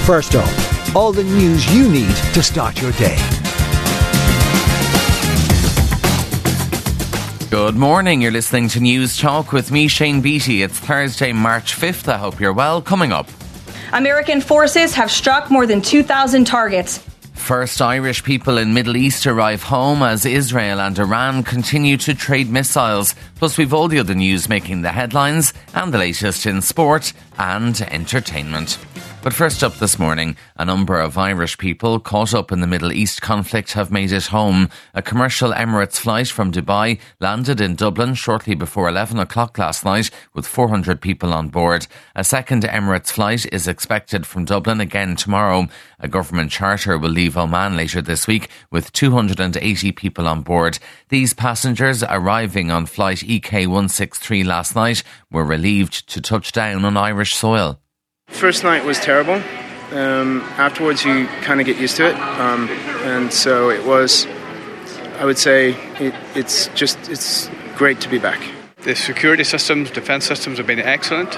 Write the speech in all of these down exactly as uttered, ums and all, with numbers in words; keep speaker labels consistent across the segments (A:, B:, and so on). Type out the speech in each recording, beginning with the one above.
A: First up, all the news you need to start your day.
B: Good morning, you're listening to News Talk with me, Shane Beattie. It's Thursday, March fifth. I hope you're well. Coming up,
C: American forces have struck more than two thousand targets.
B: First Irish people in Middle East arrive home as Israel and Iran continue to trade missiles. Plus, we've all the other news making the headlines and the latest in sport and entertainment. But first up this morning, a number of Irish people caught up in the Middle East conflict have made it home. A commercial Emirates flight from Dubai landed in Dublin shortly before eleven o'clock last night with four hundred people on board. A second Emirates flight is expected from Dublin again tomorrow. A government charter will leave Oman later this week with two hundred eighty people on board. These passengers arriving on flight E K one sixty-three last night were relieved to touch down on Irish soil.
D: First night was terrible. Um, afterwards you kind of get used to it. Um, and so it was, I would say, it, it's just, it's great to be back.
E: The security systems, defence systems have been excellent.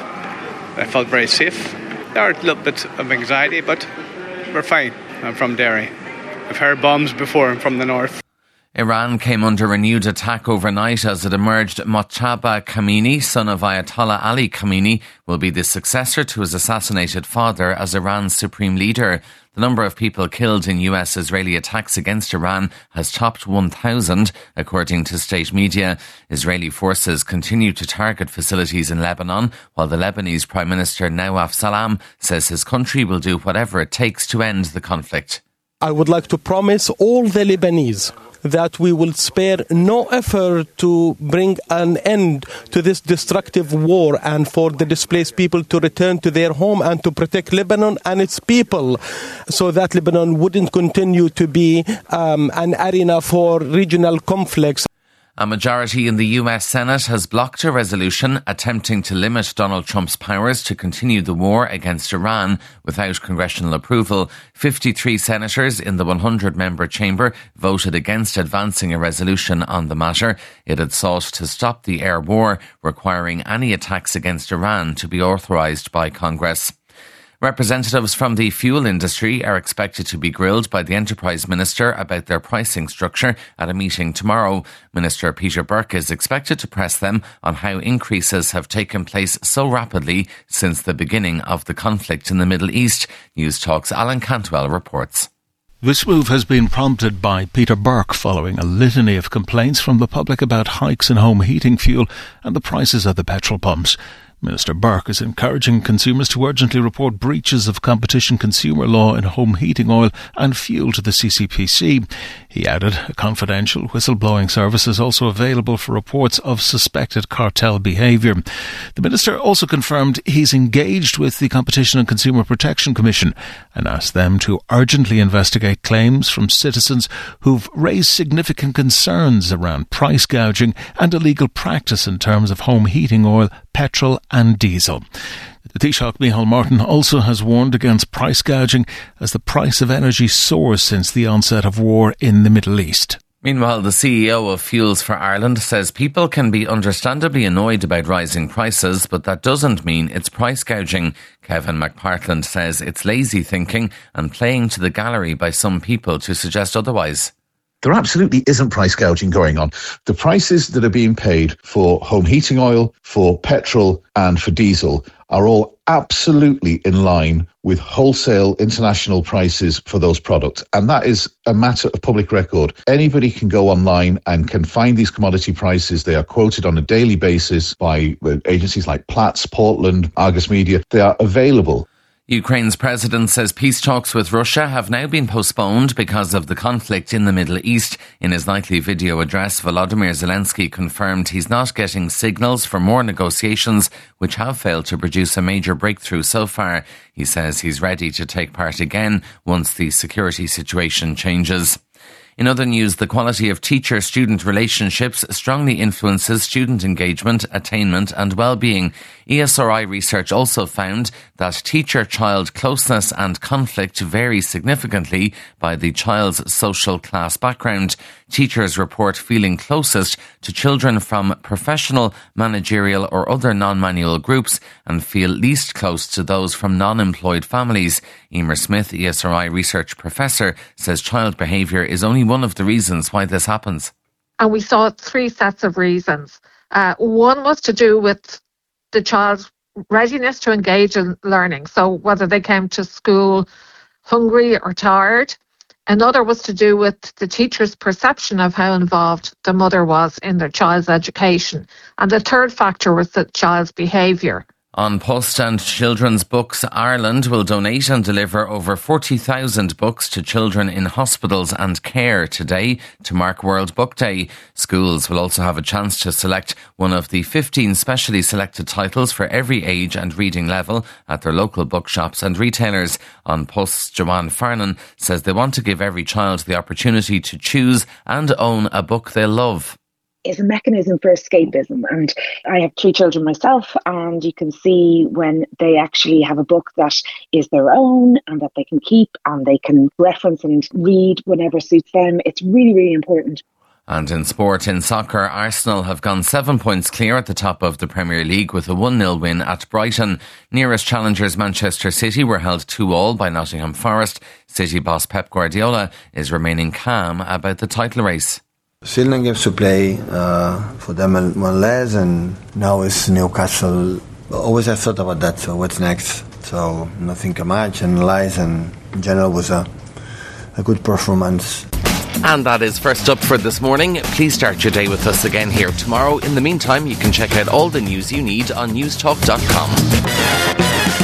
E: I felt very safe. There are a little bit of anxiety, but we're fine. I'm from Derry. I've heard bombs before. I'm from the north.
B: Iran came under renewed attack overnight as it emerged Mojtaba Khamenei, son of Ayatollah Ali Khamenei, will be the successor to his assassinated father as Iran's supreme leader. The number of people killed in U S-Israeli attacks against Iran has topped one thousand, according to state media. Israeli forces continue to target facilities in Lebanon, while the Lebanese Prime Minister Nawaf Salam says his country will do whatever it takes to end the conflict.
F: I would like to promise all the Lebanese that we will spare no effort to bring an end to this destructive war and for the displaced people to return to their home and to protect Lebanon and its people so that Lebanon wouldn't continue to be um, an arena for regional conflicts.
B: A majority in the U S Senate has blocked a resolution attempting to limit Donald Trump's powers to continue the war against Iran without congressional approval. fifty-three senators in the one hundred member chamber voted against advancing a resolution on the matter. It had sought to stop the air war, requiring any attacks against Iran to be authorised by Congress. Representatives from the fuel industry are expected to be grilled by the Enterprise Minister about their pricing structure at a meeting tomorrow. Minister Peter Burke is expected to press them on how increases have taken place so rapidly since the beginning of the conflict in the Middle East. News Talk's Alan Cantwell reports.
G: This move has been prompted by Peter Burke following a litany of complaints from the public about hikes in home heating fuel and the prices at the petrol pumps. Minister Burke is encouraging consumers to urgently report breaches of competition consumer law in home heating oil and fuel to the C C P C. He added a confidential whistleblowing service is also available for reports of suspected cartel behaviour. The minister also confirmed he's engaged with the Competition and Consumer Protection Commission and asked them to urgently investigate claims from citizens who've raised significant concerns around price gouging and illegal practice in terms of home heating oil, petrol and diesel. The Taoiseach Micheál Martin also has warned against price gouging as the price of energy soars since the onset of war in the Middle East.
B: Meanwhile, the C E O of Fuels for Ireland says people can be understandably annoyed about rising prices, but that doesn't mean it's price gouging. Kevin McPartland says it's lazy thinking and playing to the gallery by some people to suggest otherwise.
H: There absolutely isn't price gouging going on. The prices that are being paid for home heating oil, for petrol and for diesel are all absolutely in line with wholesale international prices for those products. And that is a matter of public record. Anybody can go online and can find these commodity prices. They are quoted on a daily basis by agencies like Platts, Portland, Argus Media. They are available.
B: Ukraine's president says peace talks with Russia have now been postponed because of the conflict in the Middle East. In his nightly video address, Volodymyr Zelensky confirmed he's not getting signals for more negotiations, which have failed to produce a major breakthrough so far. He says he's ready to take part again once the security situation changes. In other news, the quality of teacher-student relationships strongly influences student engagement, attainment and well-being. E S R I research also found that teacher-child closeness and conflict vary significantly by the child's social class background. Teachers report feeling closest to children from professional, managerial or other non-manual groups and feel least close to those from non-employed families. Emer Smith, E S R I research professor, says child behaviour is only one of the reasons why this happens.
I: And we saw three sets of reasons. Uh, one was to do with the child's readiness to engage in learning. So whether they came to school hungry or tired. Another was to do with the teacher's perception of how involved the mother was in their child's education. And the third factor was the child's behaviour.
B: On Post and Children's Books Ireland will donate and deliver over forty thousand books to children in hospitals and care today to mark World Book Day. Schools will also have a chance to select one of the fifteen specially selected titles for every age and reading level at their local bookshops and retailers. On Post's Joanne Farnan says they want to give every child the opportunity to choose and own a book they love.
J: Is a mechanism for escapism, and I have three children myself, and you can see when they actually have a book that is their own and that they can keep and they can reference and read whenever suits them. It's really, really important.
B: And in sport, in soccer, Arsenal have gone seven points clear at the top of the Premier League with a one nil win at Brighton. Nearest challengers Manchester City were held two all by Nottingham Forest. City boss Pep Guardiola is remaining calm about the title race.
K: Still nine games to play uh, for them, one less, and now it's Newcastle. Always I thought about that, so what's next? So nothing too much, analyze, and in general was a, a good performance.
B: And that is first up for this morning. Please start your day with us again here tomorrow. In the meantime, you can check out all the news you need on newstalk dot com.